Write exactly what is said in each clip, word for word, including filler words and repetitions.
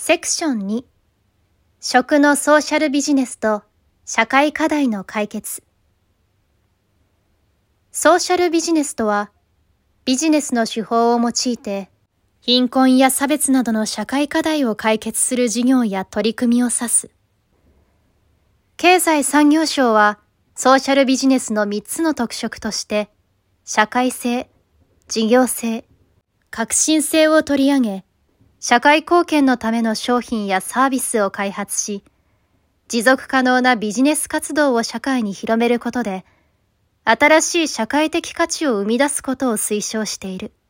セクションに、食のソーシャルビジネスと社会課題の解決。ソーシャルビジネスとは、ビジネスの手法を用いて、貧困や差別などの社会課題を解決する事業や取り組みを指す。経済産業省は、ソーシャルビジネスのみっつの特色として、社会性、事業性、革新性を取り上げ、社会貢献のための商品やサービスを開発し、持続可能なビジネス活動を社会に広めることで、新しい社会的価値を生み出すことを推奨している。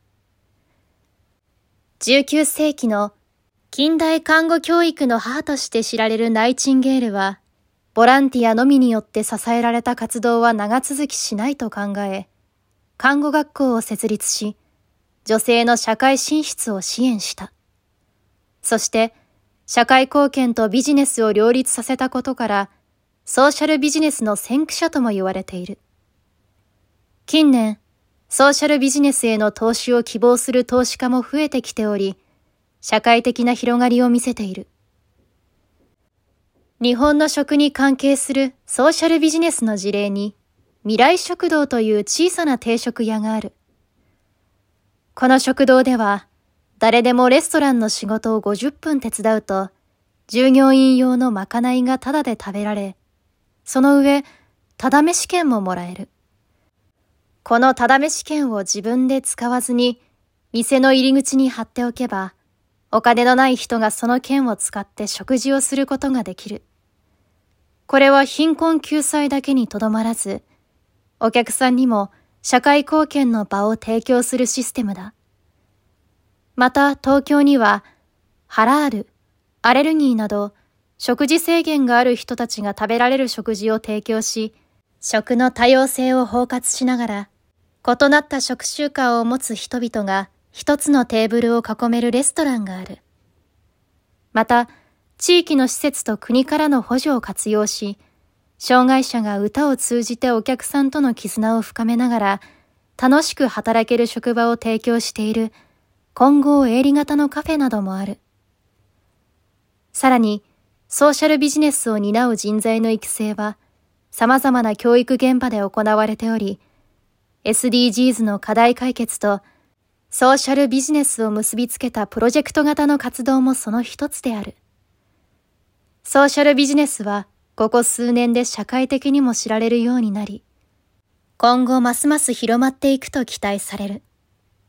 じゅうきゅうせいきの近代看護教育の母として知られるナイチンゲールは、ボランティアのみによって支えられた活動は長続きしないと考え、看護学校を設立し、女性の社会進出を支援した。そして、社会貢献とビジネスを両立させたことから、ソーシャルビジネスの先駆者とも言われている。近年、ソーシャルビジネスへの投資を希望する投資家も増えてきており、社会的な広がりを見せている。日本の食に関係するソーシャルビジネスの事例に、未来食堂という小さな定食屋がある。この食堂では、誰でもレストランの仕事をごじゅっぷん手伝うと、従業員用のまかないがタダで食べられ、その上、タダ飯券ももらえる。このタダ飯券を自分で使わずに、店の入り口に貼っておけば、お金のない人がその券を使って食事をすることができる。これは貧困救済だけにとどまらず、お客さんにも社会貢献の場を提供するシステムだ。また東京にはハラール、アレルギーなど食事制限がある人たちが食べられる食事を提供し、食の多様性を包括しながら、異なった食習慣を持つ人々が一つのテーブルを囲めるレストランがある。また、地域の施設と国からの補助を活用し、障害者が歌を通じてお客さんとの絆を深めながら、楽しく働ける職場を提供している混合営利型のカフェなどもある。さらに、ソーシャルビジネスを担う人材の育成は、様々な教育現場で行われており、エスディージーズ の課題解決と、ソーシャルビジネスを結びつけたプロジェクト型の活動もその一つである。ソーシャルビジネスは、ここ数年で社会的にも知られるようになり、今後ますます広まっていくと期待される。